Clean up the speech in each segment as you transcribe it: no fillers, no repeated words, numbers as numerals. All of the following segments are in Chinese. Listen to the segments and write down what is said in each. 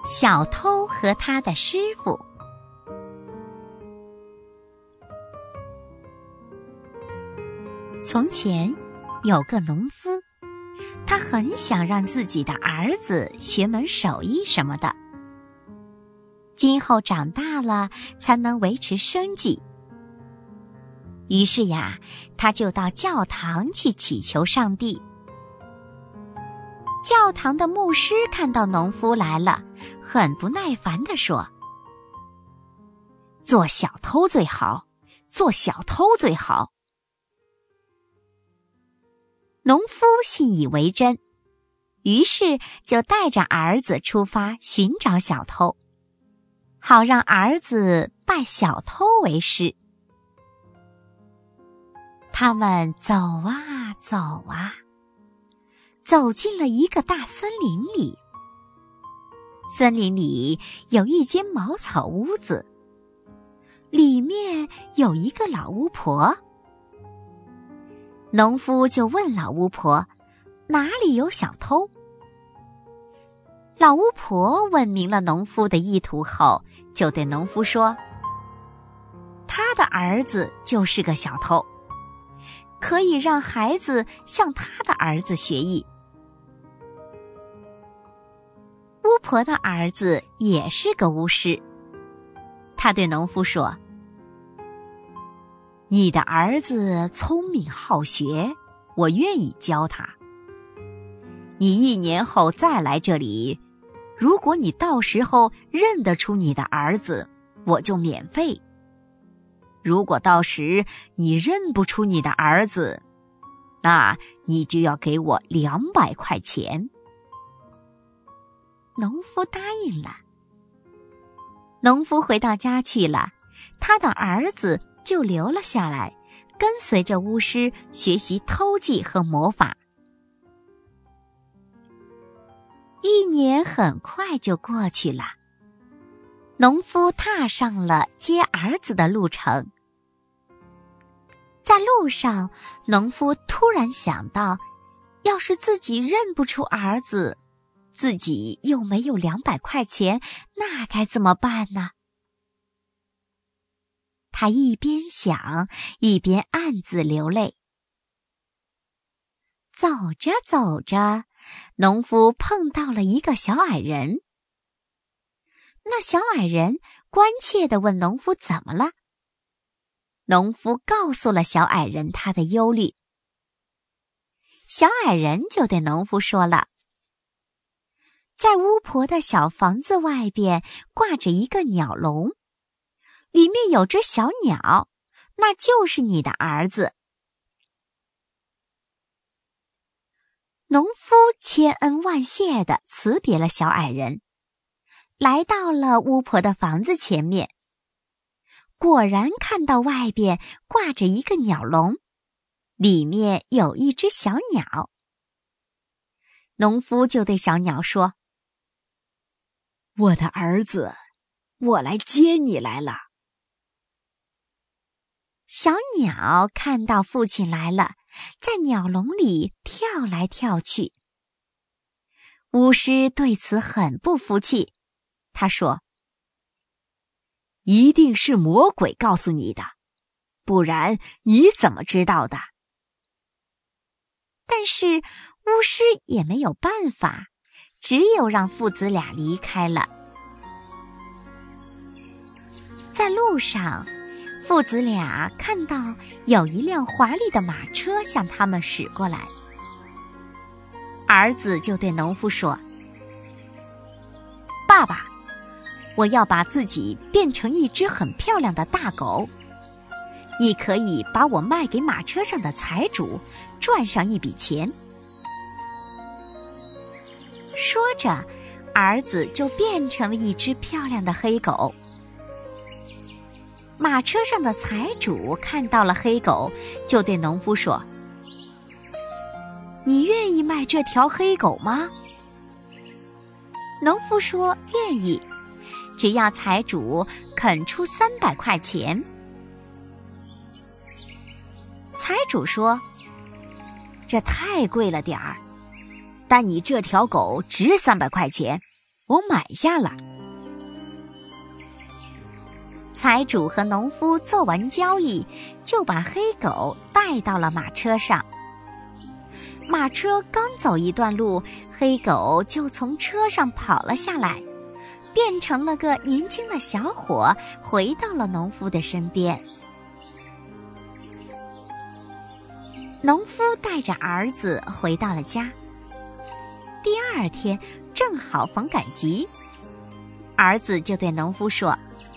小偷和他的师傅。从前有个农夫，他很想让自己的儿子学门手艺什么的，今后长大了才能维持生计。于是呀，他就到教堂去祈求上帝。教堂的牧师看到农夫来了，很不耐烦地说：“做小偷最好，做小偷最好。”农夫信以为真，于是就带着儿子出发寻找小偷，好让儿子拜小偷为师。他们走啊走啊，走进了一个大森林里。森林里有一间茅草屋子，里面有一个老巫婆。农夫就问老巫婆，哪里有小偷？老巫婆问明了农夫的意图后，就对农夫说，他的儿子就是个小偷，可以让孩子向他的儿子学艺。巫婆的儿子也是个巫师，他对农夫说，你的儿子聪明好学，我愿意教他。你1年后再来这里，如果你到时候认得出你的儿子，我就免费。如果到时你认不出你的儿子，那你就要给我200块钱。农夫答应了。农夫回到家去了，他的儿子就留了下来，跟随着巫师学习偷技和魔法。1年很快就过去了，农夫踏上了接儿子的路程。在路上，农夫突然想到，要是自己认不出儿子，自己又没有200块钱，那该怎么办呢？他一边想，一边暗自流泪。走着走着，农夫碰到了一个小矮人。那小矮人关切地问农夫怎么了。农夫告诉了小矮人他的忧虑。小矮人就对农夫说了，在巫婆的小房子外边挂着一个鸟笼，里面有只小鸟，那就是你的儿子。农夫千恩万谢地辞别了小矮人，来到了巫婆的房子前面，果然看到外边挂着一个鸟笼，里面有一只小鸟。农夫就对小鸟说，我的儿子，我来接你来了。小鸟看到父亲来了，在鸟笼里跳来跳去。巫师对此很不服气，他说，一定是魔鬼告诉你的，不然你怎么知道的？但是巫师也没有办法，只有让父子俩离开了。在路上，父子俩看到有一辆华丽的马车向他们驶过来。儿子就对农夫说，爸爸，我要把自己变成一只很漂亮的大狗，你可以把我卖给马车上的财主，赚上一笔钱。说着，儿子就变成了一只漂亮的黑狗。马车上的财主看到了黑狗，就对农夫说，你愿意卖这条黑狗吗？农夫说愿意，只要财主肯出300块钱。财主说，这太贵了点儿，但你这条狗值300块钱， 我买下了。财主和农夫做完交易，就把黑狗带到了马车上。马车刚走一段路，黑狗就从车上跑了下来，变成了个年轻的小伙，回到了农夫的身边。农夫带着儿子回到了家。第二天正好逢赶集，儿子就对农夫说：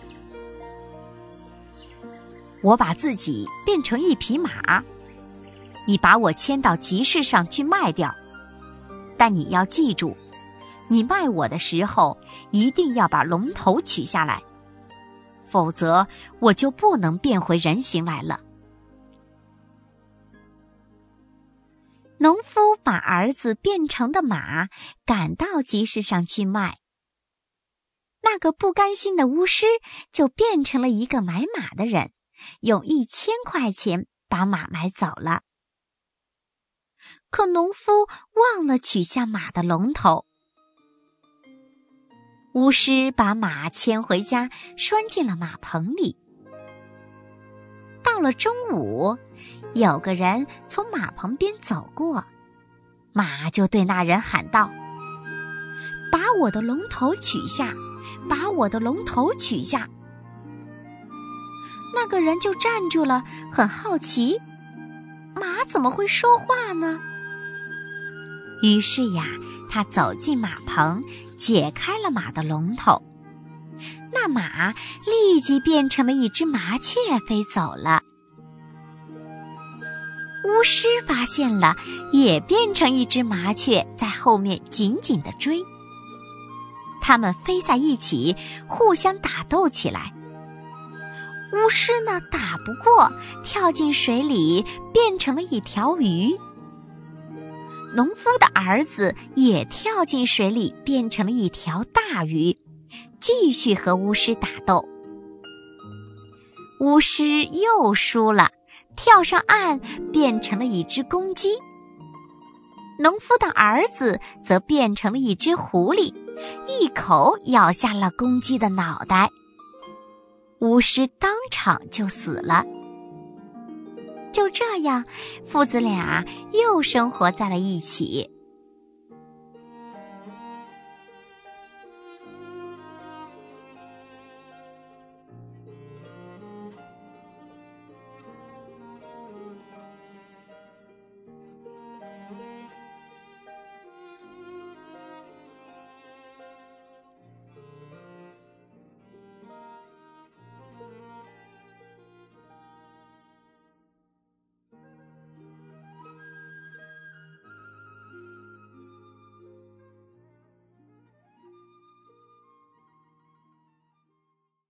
我把自己变成一匹马，你把我牵到集市上去卖掉，但你要记住，你卖我的时候一定要把龙头取下来，否则我就不能变回人形来了。农夫把儿子变成的马赶到集市上去卖。那个不甘心的巫师就变成了一个买马的人，用1000块钱把马买走了。可农夫忘了取下马的龙头。巫师把马牵回家，拴进了马棚里。到了中午，有个人从马棚边走过，马就对那人喊道：把我的龙头取下，把我的龙头取下。那个人就站住了，很好奇，马怎么会说话呢？于是呀，他走进马棚，解开了马的龙头。那马立即变成了一只麻雀飞走了。巫师发现了，也变成一只麻雀在后面紧紧地追。它们飞在一起，互相打斗起来。巫师呢，打不过，跳进水里变成了一条鱼。农夫的儿子也跳进水里变成了一条大鱼，继续和巫师打斗。巫师又输了，跳上岸变成了一只公鸡。农夫的儿子则变成了一只狐狸，一口咬下了公鸡的脑袋。巫师当场就死了。就这样，父子俩又生活在了一起。